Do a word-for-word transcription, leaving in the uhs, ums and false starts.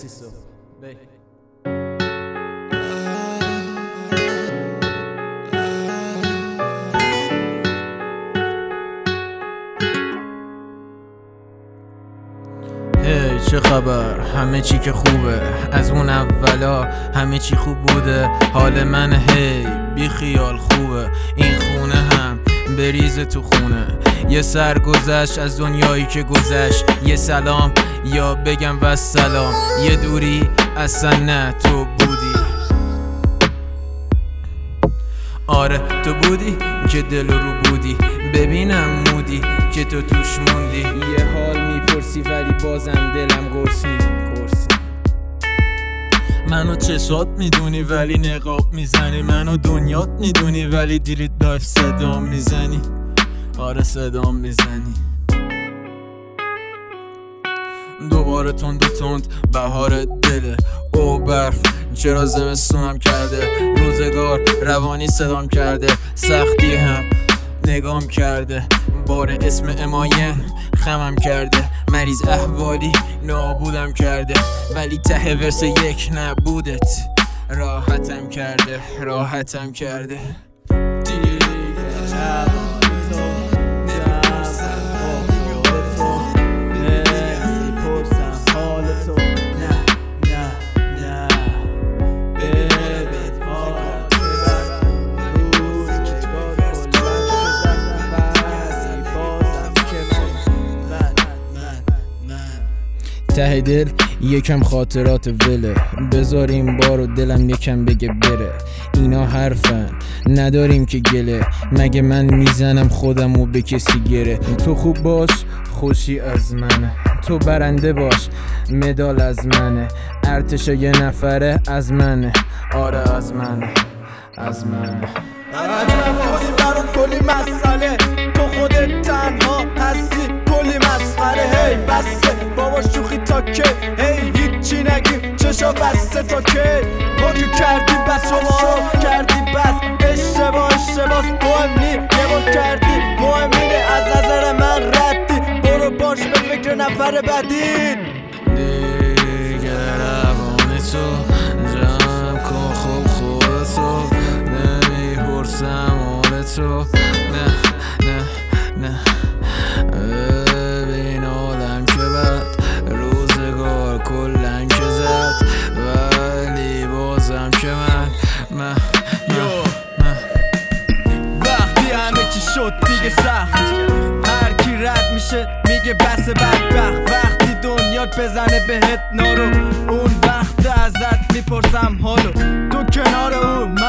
سیسو بی هی چه خبر، همه چی که خوبه، از اون اولا همه چی خوب بوده. حال من هی بی خیال خوبه، این خونه هم بریز تو خونه. یه سر گذشت از دنیایی که گذشت، یه سلام یا بگم و سلام. یه دوری اصلا نه تو بودی، آره تو بودی که دل رو بودی. ببینم مودی که تو توش موندی. یه حال میپرسی ولی بازم دلم قرص می‌قرصی. منو چشات میدونی ولی نقاب میزنی. منو دنیات میدونی ولی دیریت لایف صدام میزنی. آره صدام میزنی. دوباره تند و تند بهار دله. او برف چرا زمستونم کرده. روزگار روانی صدام کرده. سختی هم نگام کرده. بار اسم اماین خمم کرده. مریض احوالی نابودم کرده. ولی ته ورس یک نبودت راحتم کرده. راحتم کرده. ته دل یکم خاطرات وله. بذاریم بارو دلم یکم بگه بره. اینا حرفن نداریم که گله. مگه من میزنم خودمو به کسی گره. تو خوب باش خوشی از منه. تو برنده باش مدال از منه. ارتشا یه نفره از منه. آره از منه از منه. عجب کنی برات کلی مسئله. تو خودت تنها هستی کلی مسخره. هی بسته بابا شوخی تا که هی هیچی نگیم چشا بسته تا که ما که کردی بس شما کردی بس. اشتباه اشتباس مهم نی یه بار کردی مهم اینه از نظر من ردی. برو باش به فکر نفر بعدی. دیگه روان تو جمع کن خوب خودتو. نمیپرسم حال تو. نه نه نه ببین آدم که بد روزگار کلن که زد. ولی بازم که من من من وقتی همه چی شد دیگه سخت. هر کی رد میشه میگه بس بدبخت. وقتی دنیات بزنه بهت نارو اون وقت ازت میپرسم حالو. تو کنار اون